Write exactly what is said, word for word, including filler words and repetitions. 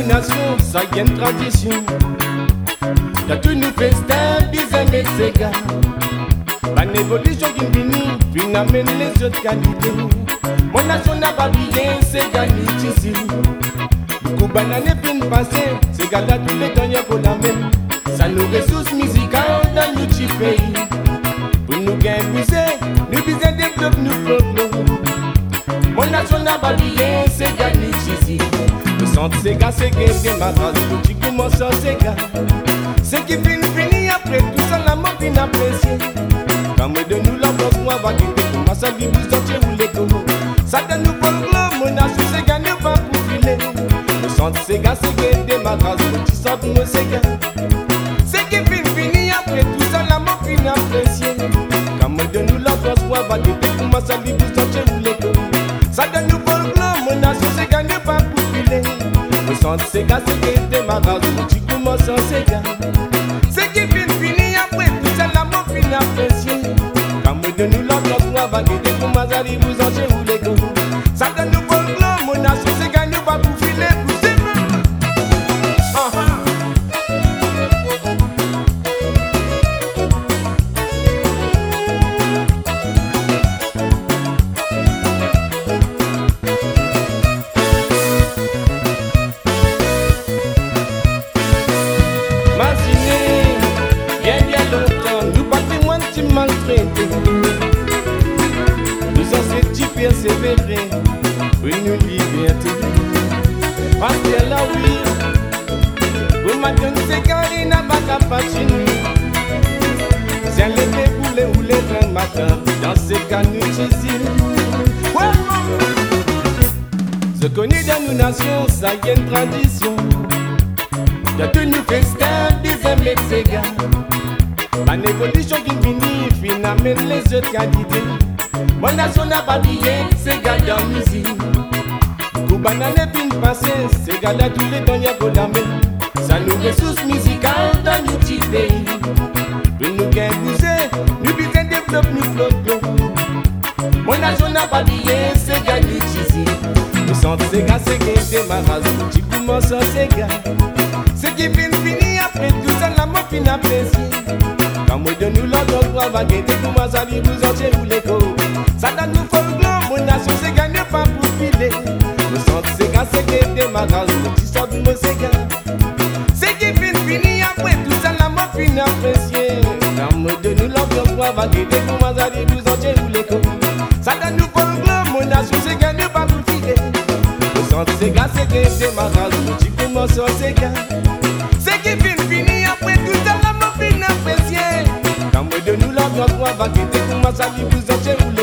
nous nation, ça y est une tradition. T'as tout nous festin, bizarre et séga. Une évolution qui finit, puis amène les autres qualités. Mon nation n'a pas bien, c'est gagné ici. Beaucoup bananes fin passé, c'est gala tous les derniers pour la même. Ça nous ressources musicales dans notre petit pays. Pour nous gagner puiser, nous besoin développer nos folklore. Mon nation n'a pas bien, c'est gagné ici. Le centre c'est gars, c'est gagné des maras, le petit commence à séga. C'est qui finit, finit après, tout ça la mort fin apprécié. Quand moi de nous l'ambiance, moi va quitter, comment ça vit, vous sortez ou les comos. Ça donne nous folklore, mon nation c'est gagné pas pour filer. Le centre c'est gars, c'est gagné des maras, le petit centre nous c'est gagné. C'est qui finit, finit après, tout ça la mort fin apprécié. Quand moi de nous l'ambiance, moi va quitter, comment ça vit, vous sortez ou les comos. Ça donne nous folklore, mon nation c'est gagné pas pour filer. Le centre c'est gars, c'est gagné des maras, le petit commence à c'est gagné. C'est qui finit, finit après, tout ça la mort fin apprécié. Quand moi de nous l'ambiance, moi va quitter, comment ça vit, vous sortez ou les comos. Ça donne nous folklore, mon nation c'est gagné pas pour filer, pour c'est persévérer pour une liberté. Parce que là oui, vous m'attendez c'est Karina Bakapachini. Si elle est déboulée ou les vingt matins, dans ces cas nous ici. Ce connu dans nos nations, ça y est une tradition. Y'a tout nous festin, bizarre mais c'est gars. Une évolution qui finit, fin amène les autres qualités. Mon nation n'a pas bien, c'est gars dans musique. Koubana n'est pas passé, c'est gars là tous les derniers pour la même. Ça nous ressources musicales dans notre petit pays. Pour nous gagner bouger, nous besoin développer nos folklore. Mon nation n'a pas bien, c'est gars ici. Le centre c'est gars, c'est gars des maras, le petit commence à c'est gars. C'est qui finit, finit après, tout ça la mort fin apprécié. Quand moi de nous l'entendre, on va guetter, comment ça dit, vous entiers ou les go. Ça donne nous folklore, mon nation c'est gagné pas pour filer. Le centre c'est gars, c'est gagné des maras, le petit sort de moi c'est gars. C'est qui finit, finit après, tout ça la mort fin apprécié. Quand moi de nous l'entendre, on va guetter, comment ça dit, vous entiers ou les go. Ça donne nous folklore, mon nation c'est gagné pas pour filer. Le centre c'est gars, c'est gagné des maras, le petit commence à c'est gars. C'est qui finit, finit après, tout ça la mort fin apprécié. Quand moi de nous l'ambiance, on va quitter, comment ça vit, vous entiers ou